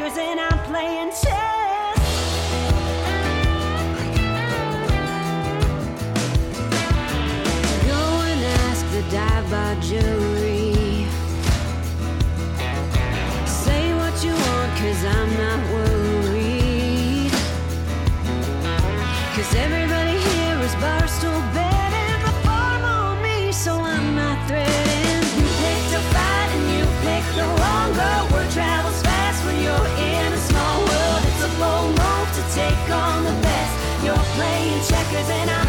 checkers and I'm playing chess. Go and ask the dive-bar jury. Say what you want, 'cause I'm not worried. 'Cause everybody here is barstool betting the farm on me, so I'm not threatened. You picked a fight and you picked the wrong girl. Word travels fast when you're in a small world. It's a bold move to take on the best. You're playing checkers and